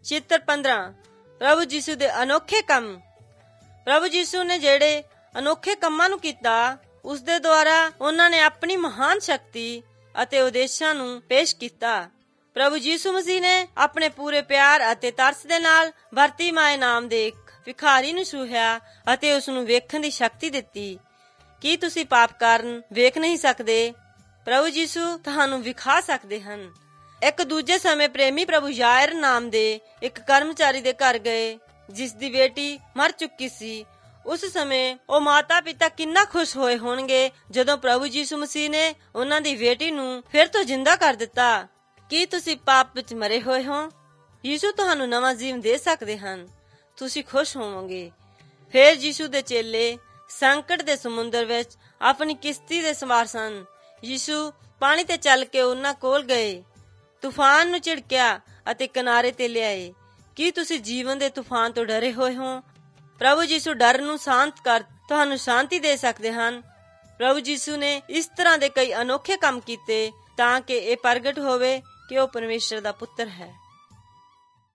ਚਿੱਤਰ 15 ਪ੍ਰਭੂ ਯੀਸ਼ੂ ਦੇ ਅਨੋਖੇ ਕੰਮ। ਪ੍ਰਭੂ ਯੀਸ਼ੂ ਨੇ ਜਿਹੜੇ ਅਨੋਖੇ ਕੰਮਾਂ ਨੂੰ ਕੀਤਾ, ਉਸ ਦੇ ਦੁਆਰਾ ਉਹਨਾਂ ਨੇ ਆਪਣੀ ਮਹਾਨ ਸ਼ਕਤੀ ਅਤੇ ਉਦੇਸ਼ਾਂ ਨੂੰ ਪੇਸ਼ ਕੀਤਾ। ਪ੍ਰਭੂ ਯੀਸ਼ੂ ਮਸੀਹ ਨੇ ਆਪਣੇ ਪੂਰੇ ਪਿਆਰ ਅਤੇ ਤਰਸ ਦੇ ਨਾਲ ਬਰਤੀਮਾਏ ਨਾਮ ਦੇ ਇੱਕ ਭਿਖਾਰੀ ਨੂੰ ਛੂਹਿਆ ਅਤੇ ਉਸ ਨੂੰ ਵੇਖਣ ਦੀ ਸ਼ਕਤੀ ਦਿੱਤੀ। ਕੀ ਤੁਸੀਂ ਪਾਪ ਕਾਰਨ ਵੇਖ ਨਹੀਂ ਸਕਦੇ? ਪ੍ਰਭੂ ਯੀਸ਼ੂ ਤੁਹਾਨੂੰ ਵਿਖਾ ਸਕਦੇ ਹਨ। ਇੱਕ ਦੂਜੇ ਸਮੇਂ ਪ੍ਰੇਮੀ ਪ੍ਰਭੂ ਯਾਇਰ ਨਾਮ ਦੇ ਇੱਕ ਕਰਮਚਾਰੀ ਦੇ ਘਰ ਗਏ, ਜਿਸ ਦੀ ਬੇਟੀ ਮਰ ਚੁੱਕੀ ਸੀ। ਉਸ ਸਮੇਂ ਉਹ ਮਾਤਾ ਪਿਤਾ ਕਿੰਨਾ ਖੁਸ਼ ਹੋਏ ਹੋਣਗੇ ਜਦੋਂ ਪ੍ਰਭੂ ਯੀਸ਼ੂ ਮਸੀਹ ਨੇ ਉਹਨਾਂ ਦੀ ਬੇਟੀ ਨੂੰ ਫਿਰ ਤੋਂ ਜਿੰਦਾ ਕਰ ਦਿੱਤਾ। ਕੀ ਤੁਸੀਂ ਪਾਪ ਵਿੱਚ ਮਰੇ ਹੋਏ ਹੋ? ਯੀਸ਼ੂ ਤੁਹਾਨੂੰ ਨਵਾਂ ਜੀਵਨ ਦੇ ਸਕਦੇ ਹਨ। ਤੁਸੀਂ ਖੁਸ਼ ਹੋਵੋਗੇ। ਫਿਰ ਯੀਸ਼ੂ ਦੇ ਚੇਲੇ ਸੰਕਟ ਦੇ ਸਮੁੰਦਰ ਵਿੱਚ ਆਪਣੀ ਕਿਸ਼ਤੀ ਦੇ ਸਵਾਰ ਸਨ। ਯੀਸ਼ੂ ਪਾਣੀ ਤੇ ਚੱਲ ਕੇ ਉਹਨਾਂ ਕੋਲ ਗਏ, ਤੂਫਾਨ ਨੂੰ ਝਿੜਕਿਆ ਅਤੇ ਕਿਨਾਰੇ ਤੇ ਲਿਆਏ। ਕੀ ਤੁਸੀਂ ਜੀਵਨ ਦੇ ਤੂਫਾਨ ਤੋਂ ਡਰੇ ਹੋਏ ਹੋ? ਪ੍ਰਭੂ ਯੀਸ਼ੂ ਡਰ ਨੂੰ ਸ਼ਾਂਤ ਕਰ ਤੁਹਾਨੂੰ ਸ਼ਾਂਤੀ ਦੇ ਸਕਦੇ ਹਨ। ਪ੍ਰਭੂ ਯੀਸ਼ੂ ਨੇ ਇਸ ਤਰ੍ਹਾਂ ਦੇ ਕਈ ਅਨੋਖੇ ਕੰਮ ਕੀਤੇ ਤਾਂ ਕਿ ਇਹ ਪ੍ਰਗਟ ਹੋਵੇ ਕਿ ਉਹ ਪਰਮੇਸ਼ਰ ਦਾ ਪੁੱਤਰ ਹੈ।